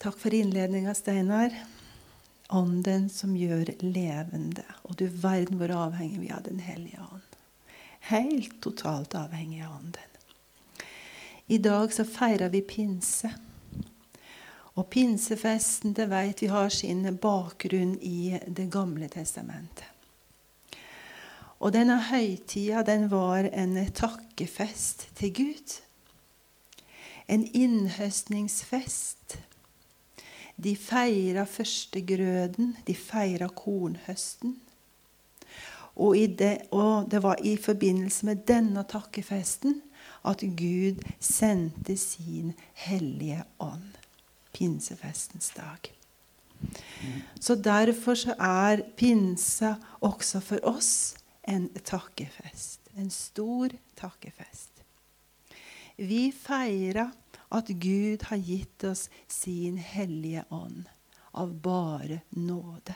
Takk for innledningen, Steinar. Ånden som gjør levende. Og du verden hvor avhengig vi av den hellige ånd. Helt totalt avhengig av ånden. I dag så feirer vi pinse. Og pinsefesten, det vet vi har sin bakgrunn i det gamle testamentet. Og denne høytida, den var en takkefest til Gud. En innhøstningsfest. De feiret førstegrøden, de feiret kornhøsten. Og det var i forbindelse med denne takkefesten at Gud sendte sin hellige ånd. Pinsefestens dag. Så derfor så er pinsa også for oss en takkefest. En stor takkefest. Vi feirer at Gud har gitt oss sin hellige ånd av bare nåde.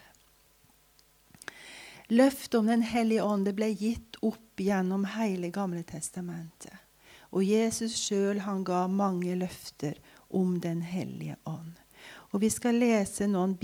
Løftet om den hellige ånd det ble gitt opp gjennom hele gamle testamentet. Og Jesus selv han ga mange løfter om den hellige ånd. Og vi skal lese noen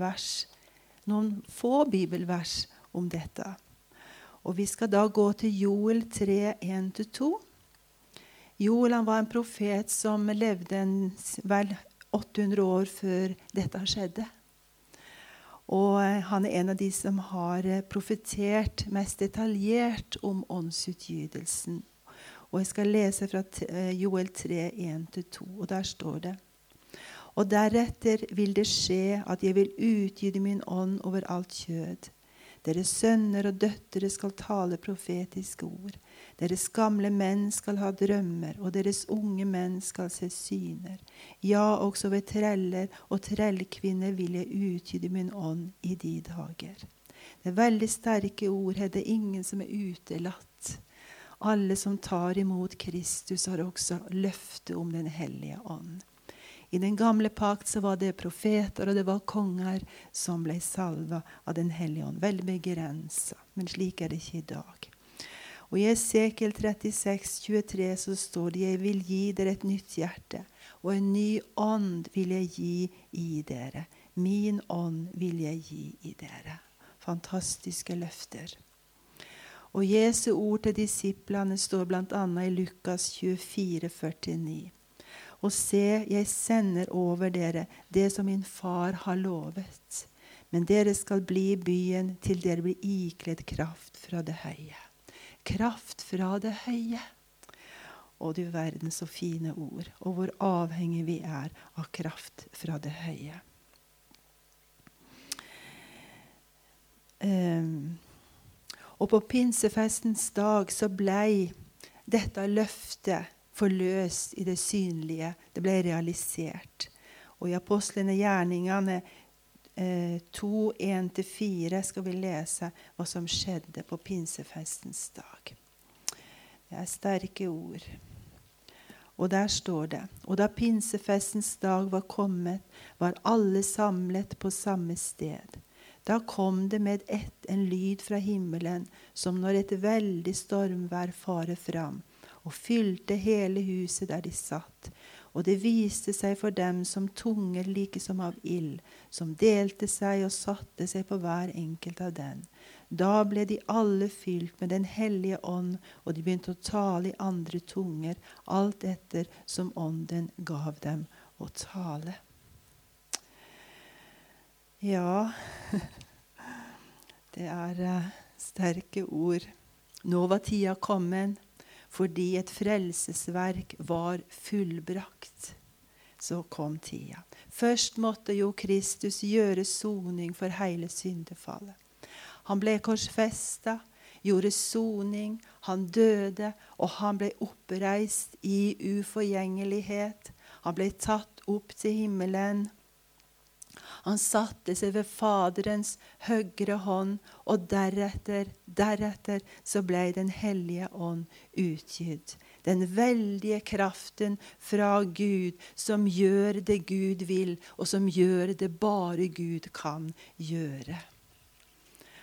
få bibelvers om dette. Og vi skal da gå til Joel 3, 1-2. Joel han var en profet som levde vel 800 år før dette skjedde. Og han er en av de som har profetert mest detaljert om åndsutgytelsen. Og jeg skal lese fra Joel 3, 1-2, og der står det: Og deretter vil det skje at jeg vil utgyte min ånd over alt kjød. Deres sønner og døtre skal tale profetiske ord. Deres gamle menn skal ha drømmer, og deres unge menn skal se syner. Ja, også ved treller og trellkvinner vil jeg utgyte min ånd i de dager. Det er veldig sterke ord, det er ingen som er utelatt. Alle som tar imot Kristus har også løfte om den hellige ånd. I den gamle pakt så var det profeter og det var konger som ble salva av den hellige ånd. Veldig begrenset, men slik er det ikke i dag. Og i Esekiel 36, 23 så står det: Jeg vil gi dere et nytt hjerte, og en ny ånd vil jeg gi i dere. Min ånd vil jeg gi i dere. Fantastiske løfter. Og Jesu ord til disiplene står blant annet i Lukas 24, 49. Og se, jeg sender over dere det som min far har lovet. Men dere skal bli i byen til dere blir ikledd kraft fra det høye. Kraft fra det høye. Og du verden så fine ord. Og hvor avhengig vi er av kraft fra det høye. Og på pinsefestens dag så ble dette løftet forløst i det synlige. Det ble realisert. Og i Apostlene gjerningene 2, 1-4 skal vi lese hva som skjedde på pinsefestens dag. Det er sterke ord. Og der står det: Og da pinsefestens dag var kommet, var alle samlet på samme sted. Da kom det med ett en lyd fra himmelen, som når et veldig stormvær farer fram, og fylte hele huset der de satt. Og det viste seg for dem som tunger like som av ild, som delte seg og satte seg på hver enkelt av den. Da ble de alle fylt med den hellige ånd, og de begynte å tale i andre tunger, alt etter som ånden gav dem å tale. Ja, det er sterke ord. Nå var tida kommet, fordi et frelsesverk var fullbrakt. Så kom tida. Først måtte jo Kristus gjøre soning for hele syndefallet. Han ble korsfestet, gjorde soning, han døde, og han ble oppreist i uforgjengelighet. Han ble tatt opp til himmelen. Han satte seg ved Faderens høyre hånd, og deretter så ble den hellige ånd utgitt. Den veldige kraften fra Gud som gjør det Gud vil, og som gjør det bare Gud kan gjøre.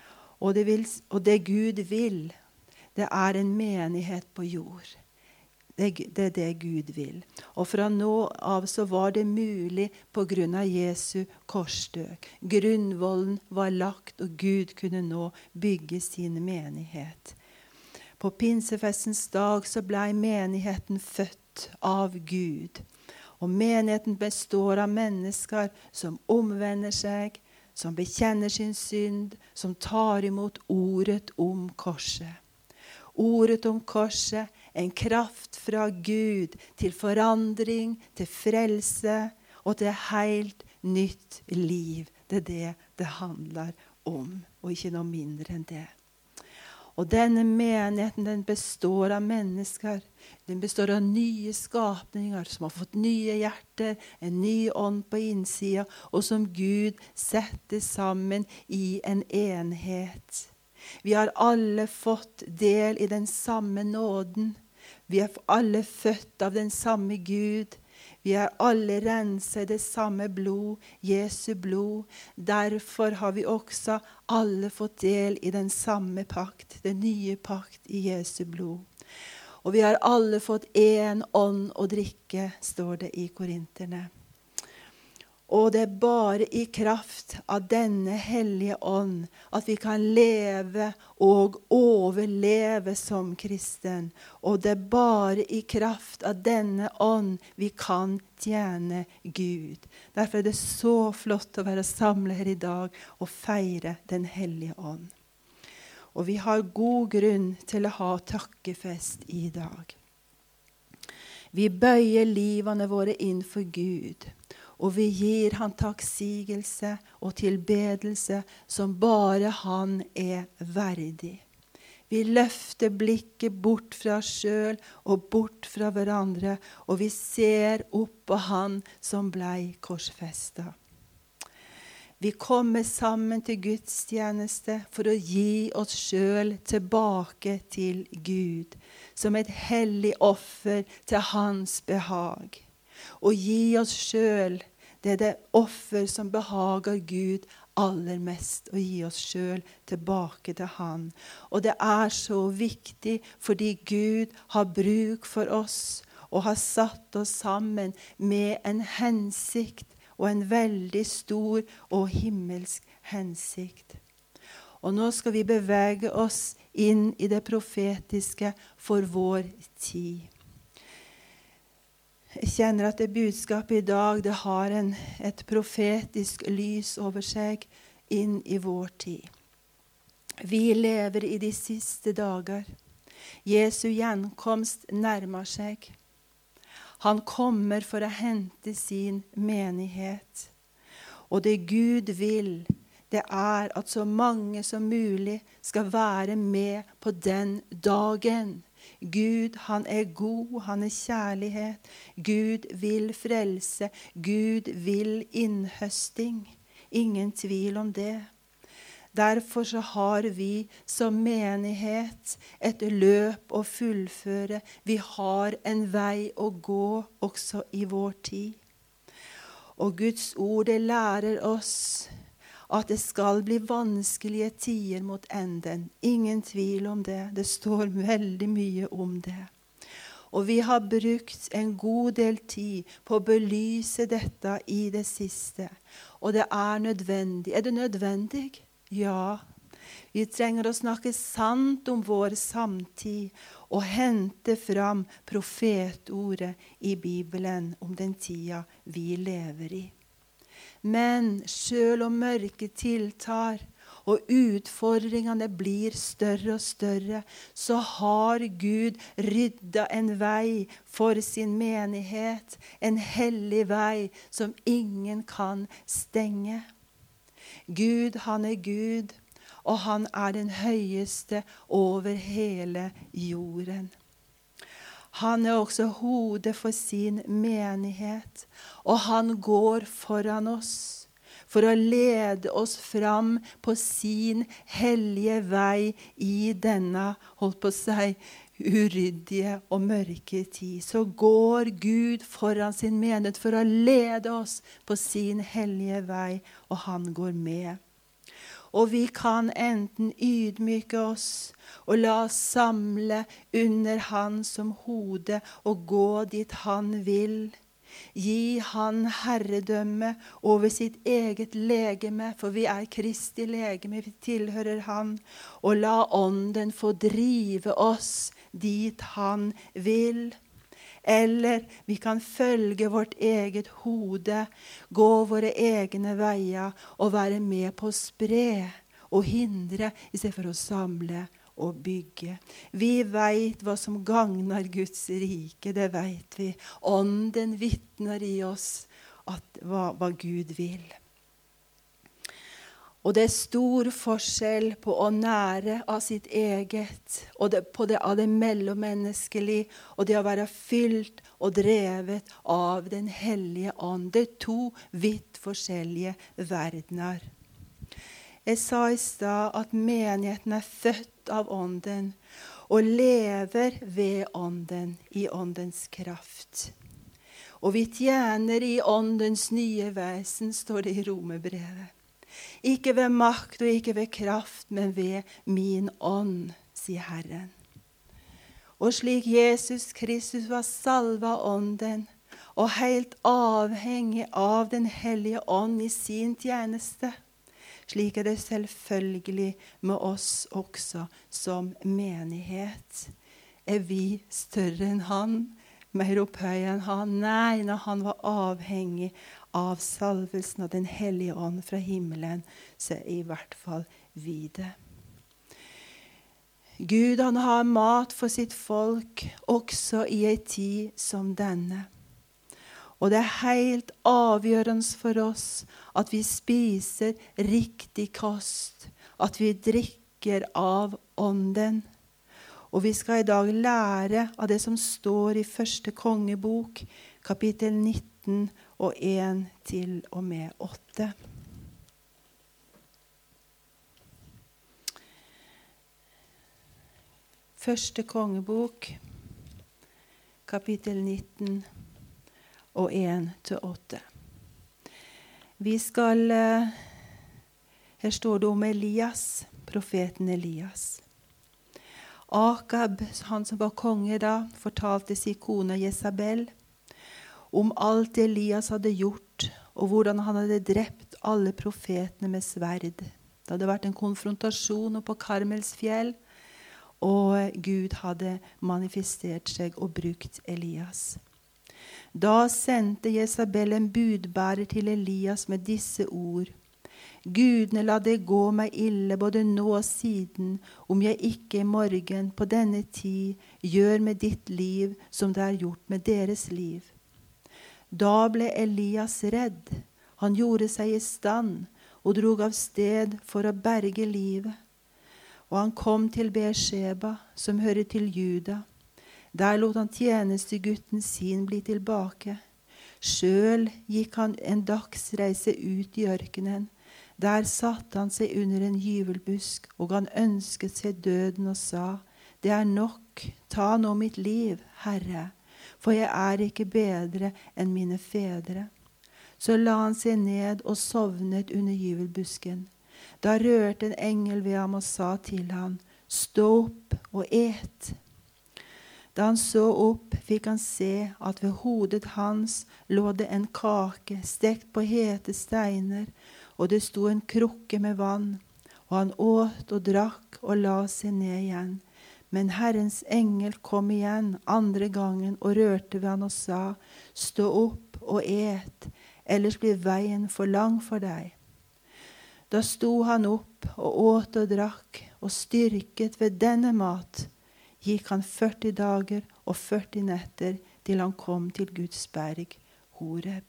Og det Gud vil, det er en menighet på jord. Det det Gud vil. Og fra nå av så var det mulig på grunn av Jesu korsdød. Grunnvollen var lagt, og Gud kunne nå bygge sin menighet. På pinsefestens dag så ble menigheten født av Gud. Og menigheten består av mennesker som omvender seg, som bekjenner sin synd, som tar imot ordet om korset. Ordet om korset, en kraft fra Gud til forandring, til frelse og til helt nytt liv. Det det handler om, og ikke noe mindre enn det. Og denne menigheten, den består av mennesker. Den består av nye skapninger som har fått nye hjerter, en ny ånd på innsida, og som Gud setter sammen i en enhet. Vi har alle fått del i den samme nåden. Vi er alle født av den samme Gud. Vi er alle renset i det samme blod, Jesu blod. Derfor har vi også alle fått del i den samme pakt, den nye pakt i Jesu blod. Og vi har alle fått en ånd å drikke, står det i Korinterne. Og det er bare i kraft av denne hellige ånd at vi kan leve og overleve som kristen. Og det er bare i kraft av denne ånd vi kan tjene Gud. Derfor er det så flott å være samlet her i dag og feire den hellige ånd. Og vi har god grunn til å ha takkefest i dag. Vi bøyer livene våre inn for Gud. Og vi gir han takksigelse og tilbedelse som bare han er verdig. Vi løfter blikket bort fra oss selv og bort fra hverandre, og vi ser opp på han som ble korsfestet. Vi kommer sammen til gudstjeneste for å gi oss selv tilbake til Gud, som et hellig offer til hans behag. Og gi oss selv, det er det offer som behager Gud aller mest, å gi oss selv tilbake til han. Og det er så viktig fordi Gud har bruk for oss og har satt oss sammen med en hensikt, og en veldig stor og himmelsk hensikt. Og nå skal vi bevege oss inn i det profetiske for vår tid. Jeg kjenner at det budskapet i dag, det har et profetisk lys over seg inn i vår tid. Vi lever i de siste dager. Jesu gjenkomst nærmer seg. Han kommer for å hente sin menighet. Og det Gud vil, det er at så mange som mulig skal være med på den dagen. Gud, han er god, han er kjærlighet. Gud vil frelse. Gud vil innhøsting. Ingen tvil om det. Derfor så har vi som menighet et løp å fullføre. Vi har en vei å gå også i vår tid. Og Guds ord det lærer oss at det skal bli vanskelige tider mot enden. Ingen tvil om det. Det står veldig mye om det. Og vi har brukt en god del tid på å belyse dette i det siste. Og det er nødvendig. Er det nødvendig? Ja. Vi trenger å snakke sant om vår samtid og hente fram profetordet i Bibelen om den tida vi lever i. Men selv om mørket tiltar og utfordringene blir større og større, så har Gud ryddet en vei for sin menighet, en hellig vei som ingen kan stenge. Gud, han er Gud, og han er den høyeste over hele jorden. Han er også hodet for sin menighet, og han går foran oss for å lede oss fram på sin hellige vei i denne, holdt på å si, uryddige og mørke tid. Så går Gud foran sin menighet for å lede oss på sin hellige vei, og han går med. Og vi kan enten ydmyke oss og la oss samle under han som hode og gå dit han vil. Gi han herredømme over sitt eget legeme, for vi Kristi legeme, vi tilhører han. Og la ånden få drive oss dit han vil. Eller vi kan følge vårt eget hode, gå våre egne veier og være med på å spre og hindre i stedet for å samle og bygge. Vi vet hva som gagner Guds rike, det vet vi. Ånden vitner i oss hva Gud vil. Og det stor forskjell på å nære av sitt eget, og av det mellommenneskelige, og det å være fylt og drevet av den hellige ånd. Det 2 vidt forskjellige verdener. Jeg sa i stad at menigheten født av ånden, og lever ved ånden, i åndens kraft. Og vi tjener i åndens nye vesen, står det i Romerbrevet. Ikke ved makt og ikke ved kraft, men ved min ånd, sier Herren. Og slik Jesus Kristus var salvet av ånden, og helt avhengig av den hellige ånd i sin tjeneste, slik det selvfølgelig med oss også som menighet. Vi større enn han, mer opphøyet enn han? Nei, når han var avhengig av salvelsen av den hellige ånd fra himmelen, så i hvert fall vi det. Gud, han har mat for sitt folk, også i en tid som denne. Og det helt avgjørende for oss at vi spiser riktig kost, at vi drikker av ånden. Og vi skal i dag lære av det som står i 1. kongebok, kapittel 19 og 1 til og med 8. Første kongebok, kapittel 19 og 1 til 8. Vi skal, her står det om Elias, profeten Elias. Akab, han som var konge da, fortalte sin kone Jezabel om alt Elias hadde gjort, og hvordan han hadde drept alle profetene med sverd. Det hadde vært en konfrontasjon på Karmels fjell, og Gud hadde manifestert seg og brukt Elias. Da sendte Jezabel en budbærer til Elias med disse ord: Gudene la det gå meg ille både nå og siden, om jeg ikke i morgen på denne tid gjør med ditt liv som det er gjort med deres liv. Da ble Elias redd. Han gjorde seg i stand og drog av sted for å berge livet. Og han kom til Beersheba, som hører til Juda. Der lot han tjenestegutten sin bli tilbake. Selv gikk han en dagsreise ut i ørkenen. Der satte han seg under en gyvelbusk, og han ønsket seg døden og sa: Det er nok, ta nå mitt liv, Herre, for jeg er ikke bedre enn mine fedre. Så la han seg ned og sovnet under gyvelbusken. Da rørte en engel ved ham og sa til han: Stå opp og et. Da han så opp, fikk han se at ved hodet hans lå det en kake stekt på hete steiner, og det sto en krukke med vann, og han åt og drakk og la seg ned igjen. Men Herrens engel kom igjen andre gangen og rørte ved han og sa: Stå opp og et, ellers blir veien for lang for deg. Da sto han opp og åt og drakk, og styrket ved denne mat gikk han 40 dager og 40 netter til han kom til Guds berg, Horeb.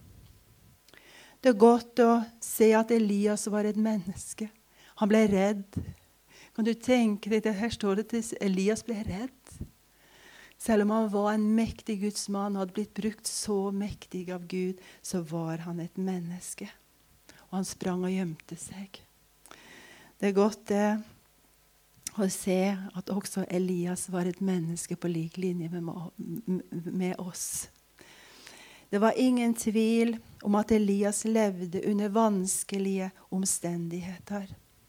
Det er godt å se at Elias var et menneske. Han ble redd. Kan du tenke deg, her står det at Elias ble redd. Selv om han var en mektig Guds mann, hadde blitt brukt så mektig av Gud, så var han et menneske. Og han sprang og gjemte seg. Det er godt å se at også Elias var et menneske på lik linje med oss. Det var ingen tvil om at Elias levde under vanskelige omstendigheter.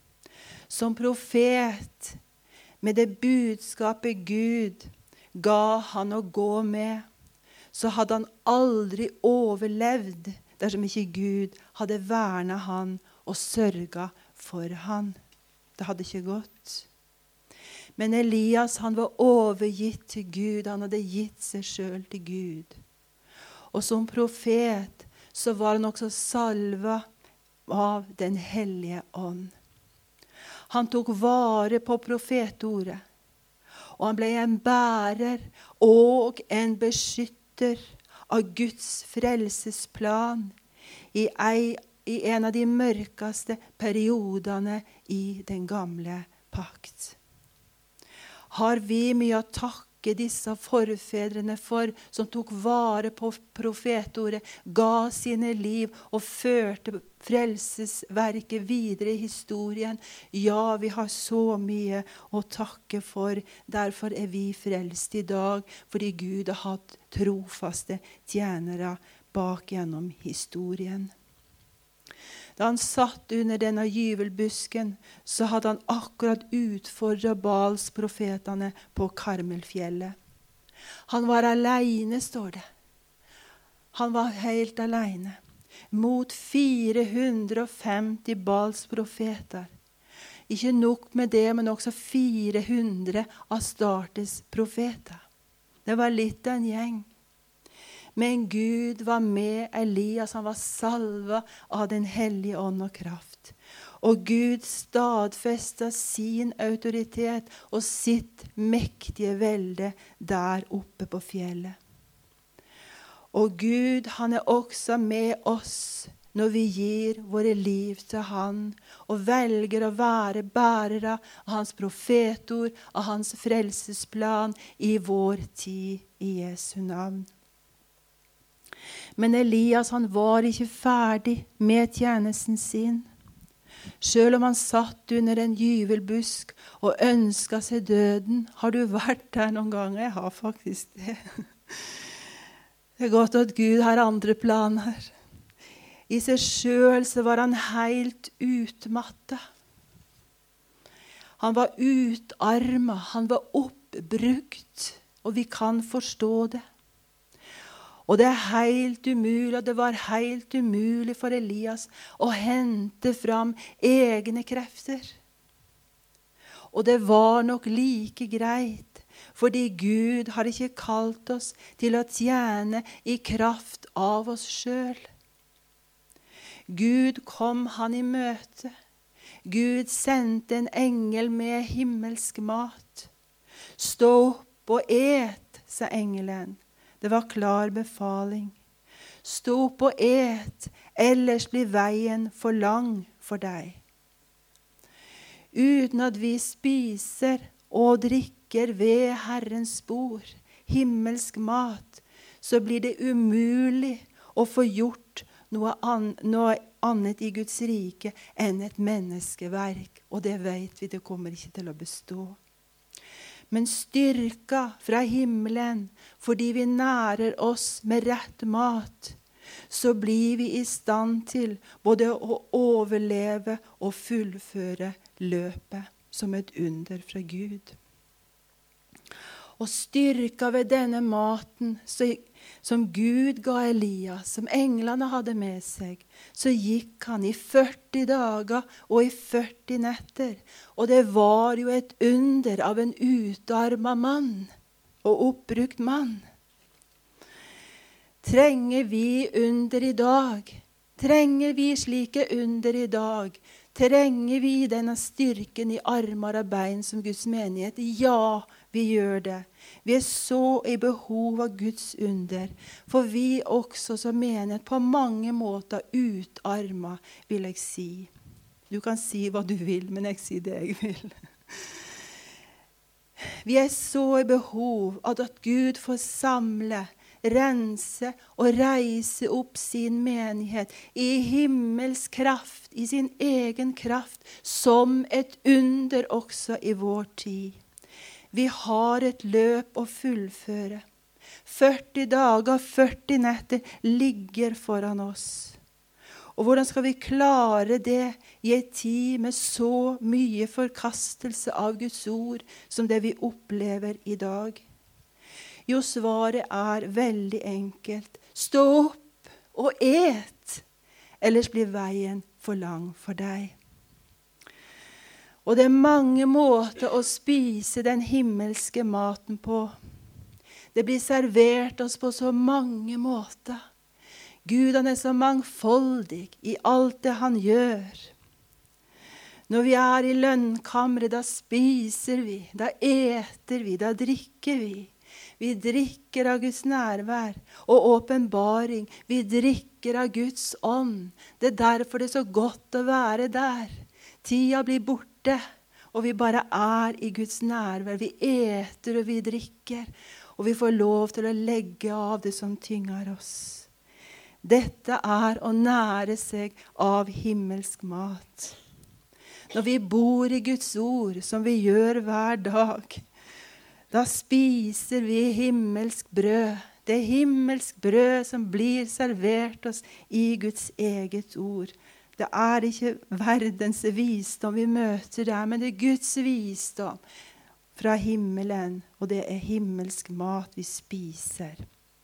som profet, med det budskapet Gud ga han å gå med, så hadde han aldri overlevd dersom ikke Gud hadde vernet han og sørget for han. Det hadde ikke gått. Men Elias, han var overgitt til Gud. Han hadde gitt seg selv til Gud. Og som profet så var han også salvet av den hellige ånd. Han tok vare på profetordet. Og han ble en bærer og en beskytter av Guds frelsesplan i en av de mørkeste periodene i den gamle pakt. Har vi mye å takke disse forfedrene for, som tok vare på profetordet, ga sine liv og førte frelsesverket videre i historien? Ja, vi har så mye å takke for. Derfor er vi frelst i dag, fordi Gud har hatt trofaste tjenere bak gjennom historien. Da han satt under denne gyvelbusken, så hadde han akkurat utfordret Baals profetene på Karmelfjellet. Han var alene, står det. Han var helt alene. Mot 450 Baals profeter. Ikke nok med det, men også 400 Astartes profeter. Det var litt av en gjeng. Men Gud var med Elias, han var salvet av den hellige ånd og kraft. Og Gud stadfestet sin autoritet og sitt mektige velde der oppe på fjellet. Og Gud, han er også med oss når vi gir våre liv til han, og velger å være bærere av hans profetord, av hans frelsesplan i vår tid i Jesu navn. Men Elias, han var ikke ferdig med tjenesten sin. Selv om han satt under en gyvelbusk og ønsket seg døden. Har du vært der noen ganger? Jeg har faktisk det. Det er godt at Gud har andre planer. I seg selv så var han helt utmattet. Han var utarmet, han var oppbrukt, og vi kan forstå det. Og det er helt umulig, og det var helt umulig for Elias å hente fram egne krefter. Og det var nok like greit, fordi Gud har ikke kalt oss til å tjene i kraft av oss selv. Gud kom han i møte. Gud sendte en engel med himmelsk mat. Stå opp og et, sa engelen. Det var klar befaling. Stå opp og et, ellers blir veien for lang for deg. Uten at vi spiser og drikker ved Herrens bord, himmelsk mat, så blir det umulig å få gjort noe annet i Guds rike enn et menneskeverk. Og det vet vi, det kommer ikke til å bestå. Men styrka fra himmelen, fordi vi nærer oss med rett mat, så blir vi i stand til både å overleve og fullføre løpet som et under fra Gud. Og styrka ved denne maten som Gud ga Elias, som englene hadde med seg, så gikk han i 40 dager og i 40 netter. Og det var jo et under av en utarmet mann og oppbrukt mann. Trenger vi under i dag? Trenger vi slike under i dag? Trenger vi denne styrken i armer og bein som Guds menighet? Ja, vi gjør det. Vi er så i behov av Guds under, for vi også som menighet på mange måter utarmet, vil jeg si. Du kan si hva du vil, men jeg sier det jeg vil. Vi er så i behov av at Gud får samle, rense og reise opp sin menighet i himmels kraft, i sin egen kraft, som et under også i vår tid. Vi har et løp å fullføre. 40 dager, 40 netter ligger foran oss. Og hvordan skal vi klare det i en tid med så mye forkastelse av Guds ord som det vi opplever i dag? Jo, svaret er veldig enkelt. Stå opp og et, ellers blir veien for lang for deg. Og det er mange måter å spise den himmelske maten på. Det blir servert oss på så mange måter. Gud, han er så mangfoldig i alt det han gjør. Når vi er i lønnkammeret, da spiser vi, da eter vi, da drikker vi. Vi drikker av Guds nærvær og åpenbaring. Vi drikker av Guds ånd. Det er derfor det er så godt å være der. Tida blir borte, og vi bare er i Guds nærvær. Vi eter og vi drikker, og vi får lov til å legge av det som tynger oss. Dette er å nære seg av himmelsk mat. Når vi bor i Guds ord, som vi gjør hver dag, da spiser vi himmelsk brød. Det er himmelsk brød som blir servert oss i Guds eget ord. Det er ikke verdens visdom vi møter der, men det er Guds visdom fra himmelen, og det er himmelsk mat vi spiser.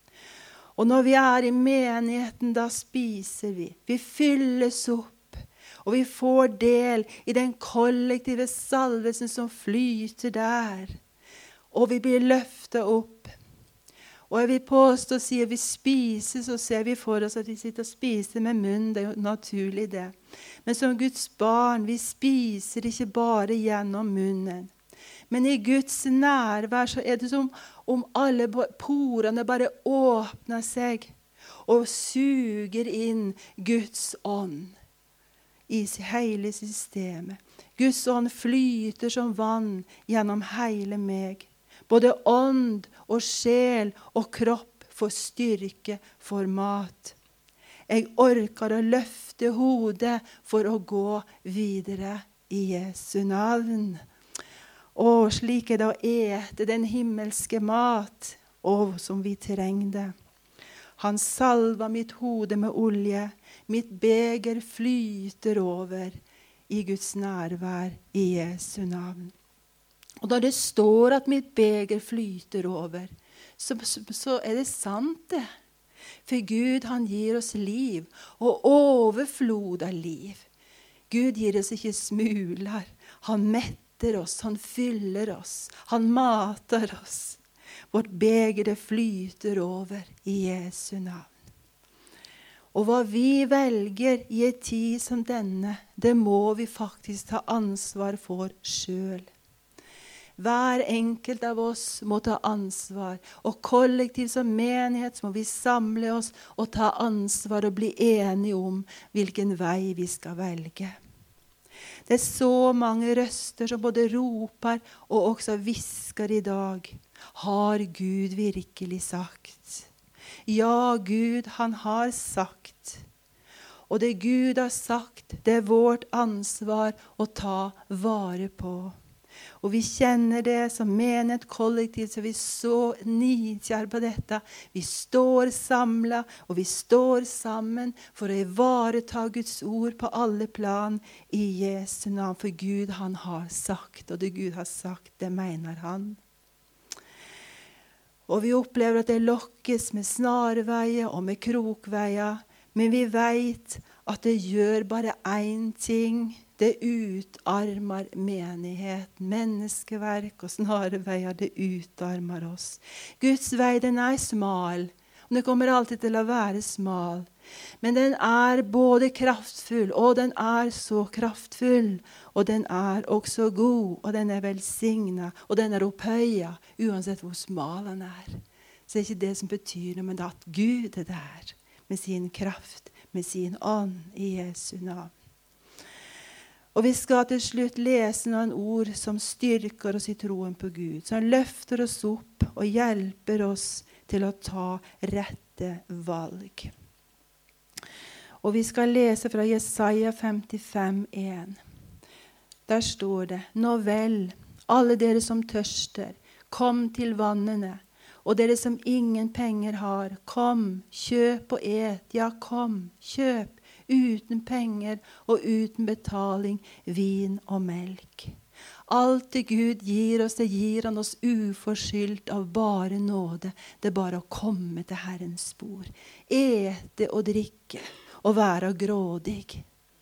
Og når vi er i menigheten, da spiser vi. Vi fylles opp, og vi får del i den kollektive salvelsen som flyter der. Og vi blir løftet opp. Og jeg vil påstå og si at vi spiser, så ser vi for oss at vi sitter og spiser med munnen. Det er jo naturlig det. Men som Guds barn, vi spiser ikke bare gjennom munnen. Men i Guds nærvær så er det som om alle porene bare åpner seg og suger inn Guds ånd i hele systemet. Guds ånd flyter som vann gjennom hele meg. Både ånd og sjel og kropp får styrke for mat. Jeg orker å løfte hodet for å gå videre i Jesu navn. Og slik er det å ete den himmelske mat, og som vi trengte. Han salva mitt hode med olje, mitt beger flyter over i Guds nærvær i Jesu navn. Og da det står at mitt beger flyter over, så er det sant det. For Gud, han gir oss liv, og overflod av liv. Gud gir oss ikke smuler. Han metter oss, han fyller oss, han mater oss. Vårt beger det flyter over i Jesu navn. Og hva vi velger i en tid som denne, det må vi faktisk ta ansvar for selv. Hver enkelt av oss må ta ansvar, og kollektivt som menighet må vi samle oss og ta ansvar og bli enige om hvilken vei vi skal velge. Det er så mange røster som både roper og også hvisker i dag. Har Gud virkelig sagt? Ja, Gud, han har sagt. Og det Gud har sagt, det er vårt ansvar å ta vare på. Og vi kjenner det som menighet kollektivt, så vi så nidkjær på dette. Vi står samlet, og vi står sammen for å ivareta Guds ord på alle plan i Jesu navn. For Gud, han har sagt, og det Gud har sagt, det mener han. Og vi opplever at det lokkes med snarveier og med krokveier, men vi vet at det gjør bare én ting. Det utarmer menighet, menneskeverk og snarveier, det utarmer oss. Guds vei, den er smal, og den kommer alltid til å være smal. Men den er både kraftfull, og den er så kraftfull, og den er også god, og den er velsignet, og den er opphøyet, uansett hvor smal den er. Så det er ikke det som betyr noe, men det er at Gud er der, med sin kraft, med sin ånd i Jesu navn. Og vi skal til slutt lese noen ord som styrker oss i troen på Gud, som løfter oss opp og hjelper oss til å ta rette valg. Og vi skal lese fra Jesaja 55:1. Der står det: Nå vel, alle dere som tørster, kom til vannene, og dere som ingen penger har, kom, kjøp og et, ja kom, kjøp, uten penger og uten betaling, vin og melk. Alt det Gud gir oss, det gir han oss uforskyldt av bare nåde. Det er bare å komme til Herrens spor. Ete og drikke og være grådig.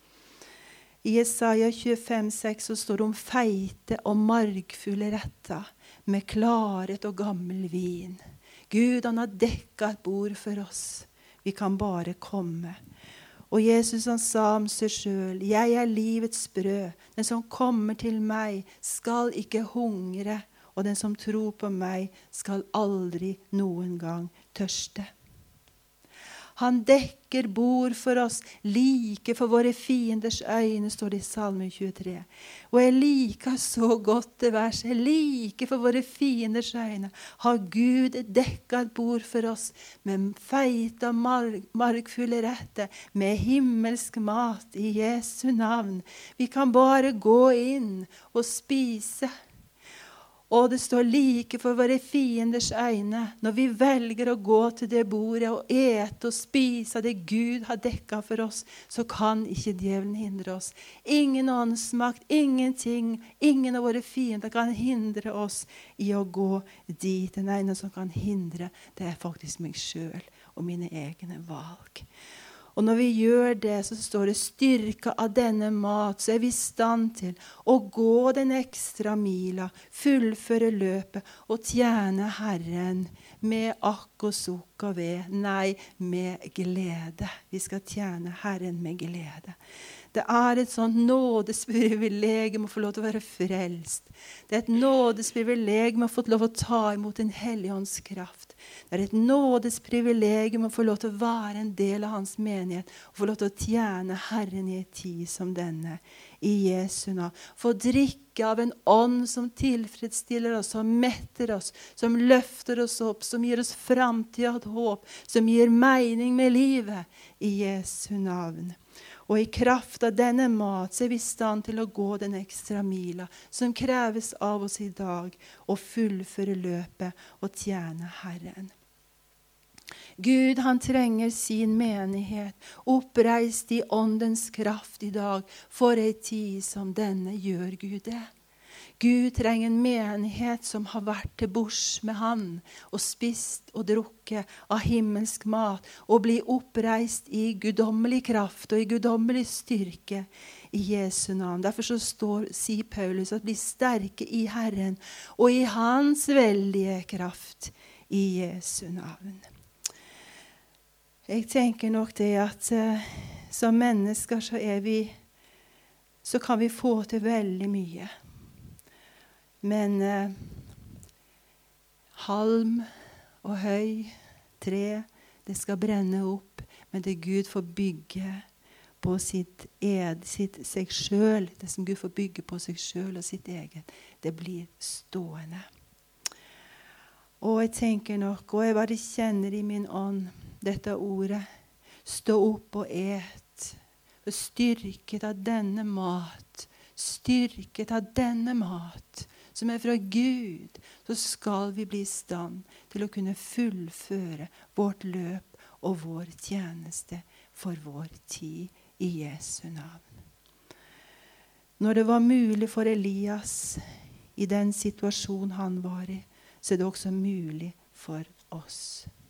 I Jesaja 25,6 så står det om feite og margfulle retter med klaret og gammel vin. Gud, han har dekket et bord for oss. Vi kan bare komme. Og Jesus han sa om seg selv, jeg er livets brød. Den som kommer til meg skal ikke hungre, og den som tror på meg skal aldri noen gang tørste. Han dekker bord for oss, like for våre fienders øyne, står det i Salme 23. Og jeg liker så godt det verset, like for våre fienders øyne har Gud dekket et bord for oss, med feite og margfulle retter, med himmelsk mat i Jesu navn. Vi kan bare gå inn og spise. Og det står like for våre fienders øyne. Når vi velger å gå til det bordet og ete og spise det Gud har dekket for oss, så kan ikke djevelen hindre oss. Ingen åndsmakt, ingenting, ingen av våre fiender kan hindre oss i å gå dit. Den ene som kan hindre, det er faktisk meg selv og mine egne valg. Og når vi gjør det, så står det styrke av denne mat, så er vi i stand til å gå den ekstra mila, fullføre løpet og tjene Herren med akk og sukk og ved. Nei, med glede. Vi skal tjene Herren med glede. Det er et sånt nådesprivilegium å få lov til å være frelst. Det er et nådesprivilegium å få lov til å ta imot en Helligånds kraft. Det er et nådesprivilegium å få lov til å være en del av hans menighet, og få lov til å tjene Herren i en tid som denne, i Jesu navn. Få drikke av en ånd som tilfredsstiller oss, som metter oss, som løfter oss opp, som gir oss framtid og håp, som gir mening med livet, i Jesu navn. Og i kraft av denne mat så er vi i stand til å gå den ekstra mila som kreves av oss i dag, og fullføre løpet og tjene Herren. Gud, han trenger sin menighet, oppreist i åndens kraft i dag, for en tid som denne gjør Gud det. Gud trenger en menighet som har vært til bords med han, og spist og drukket av himmelsk mat, og bli oppreist i guddommelig kraft og i guddommelig styrke i Jesu navn. Derfor så sier Paulus at bli sterke i Herren, og i hans veldige kraft i Jesu navn. Jeg tenker nok det at som mennesker så kan vi få til veldig mye. Men halm og høy, tre, det skal brenne opp. Men det Gud får bygge på seg selv, det som Gud får bygge på seg selv og sitt eget, det blir stående. Og jeg tenker nok, og jeg bare kjenner i min ånd dette ordet, stå opp og et, og styrket av denne mat, som er fra Gud, så skal vi bli i stand til å kunne fullføre vårt løp og vår tjeneste for vår tid i Jesu navn. Når det var mulig for Elias i den situasjonen han var i, så er det også mulig for oss.